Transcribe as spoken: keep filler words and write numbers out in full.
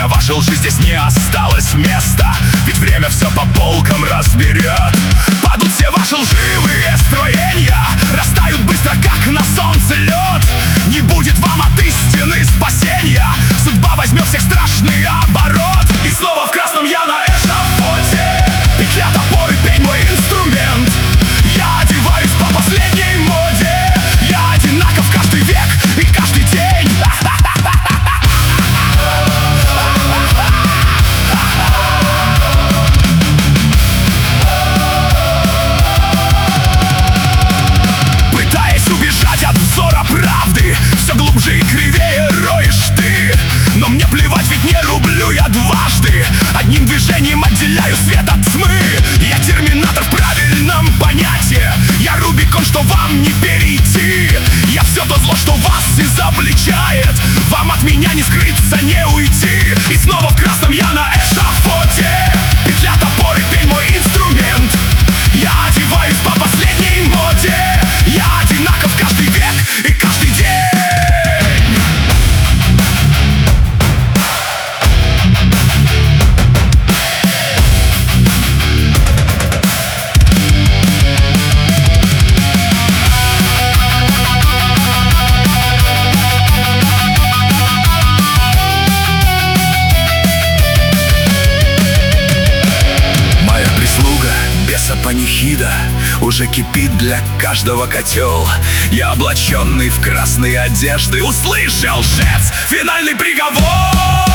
для вашей лжи здесь не осталось места, ведь время все по полкам разберет. Падут все ваши лживые строения, растают быстро, как на солнце лед. Не будет вам от истины спасения, судьба возьмет всех страшный оборот. И снова в красном я на эшафоте, петля, топор и пень мой инструмент. Я одеваюсь по последней моде, я одинаков каждый век и каждый день. Пытаясь убежать от взора правды, все глубже и кривее роешь ты. Но мне плевать, ведь не рублю я дважды, одним движением отделяю свет от тьмы. Я терминатор в правильном понятии, я Рубикон, что вам не перейти. Я все то зло, что вас изобличает, вам от меня не скрыться, не уйти. И снова в красном я на эшафоте, петля, топор и пень мой инструмент. Я одеваюсь по последней моде, я одинаков каждый век и каждый день. Панихида уже кипит для каждого котел. Я облаченный в красные одежды, услышал лжец финальный приговор.